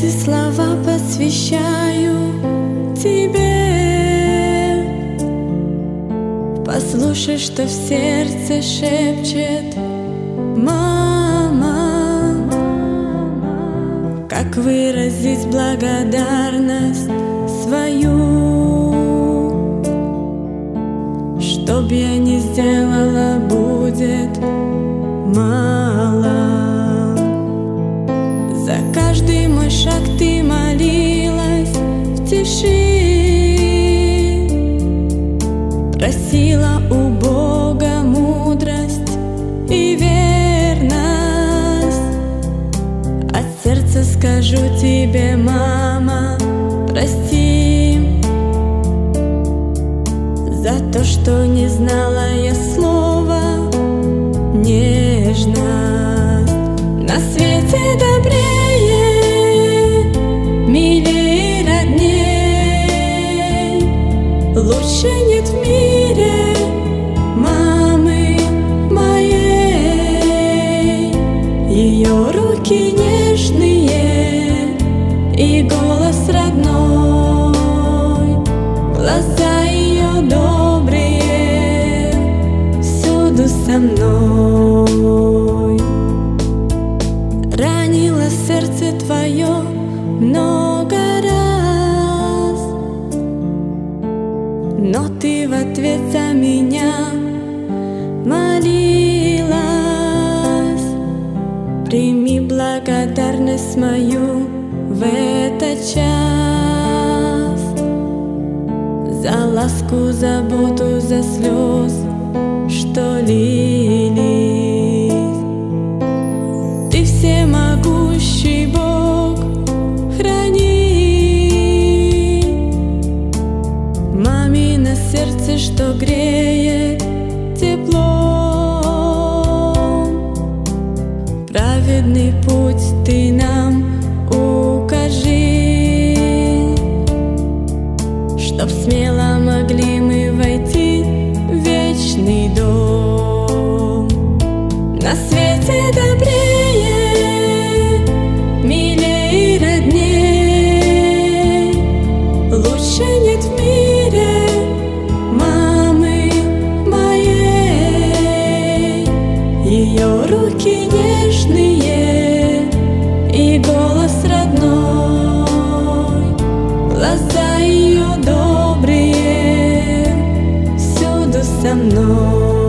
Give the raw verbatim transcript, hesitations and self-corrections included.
Эти слова посвящаю тебе. Послушай, что в сердце шепчет мама. Как выразить благодарность свою? Что б я ни сделала, будет мало. За каждый мой шаг ты молилась в тиши, просила у Бога мудрость и верность. От сердца скажу тебе, мама, прости за то, что не знала я слова нежность. На свете добрее, милее, родней, лучше нет в мире мамы моей. Ее руки нежные и голос родной, глаза ее добрые, всюду со мной. Ранило сердце твое много раз, но ты в ответ за меня молилась. Прими благодарность мою в этот час за ласку, заботу, за слез, что лились. Ты всемогущий Бог, храни мамино сердце, что греет теплом. Праведный путь ты нам укажи, чтоб смело могли мы войти в вечный дом. На свете добрее, милее, родней, лучше нет в мире мамы моей. Ее руки нежные и голос родной, глаза ее добрые, всюду со мной.